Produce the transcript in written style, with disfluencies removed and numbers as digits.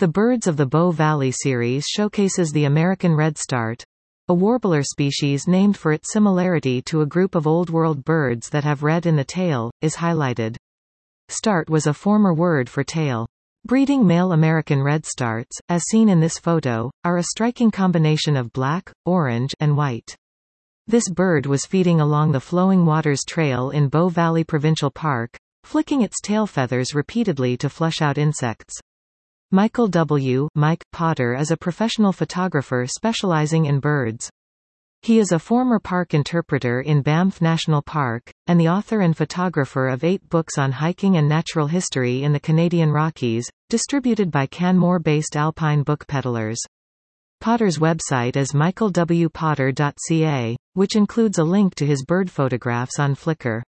The Birds of the Bow Valley series showcases the American redstart, a warbler species named for its similarity to a group of Old World birds that have red in the tail, is highlighted. Start was a former word for tail. Breeding male American redstarts, as seen in this photo, are a striking combination of black, orange, and white. This bird was feeding along the Flowing Waters Trail in Bow Valley Provincial Park, flicking its tail feathers repeatedly to flush out insects. Michael W. Mike Potter is a professional photographer specializing in birds. He is a former park interpreter in Banff National Park, and the author and photographer of 8 books on hiking and natural history in the Canadian Rockies, distributed by Canmore-based Alpine Book Peddlers. Potter's website is michaelwpotter.ca, which includes a link to his bird photographs on Flickr.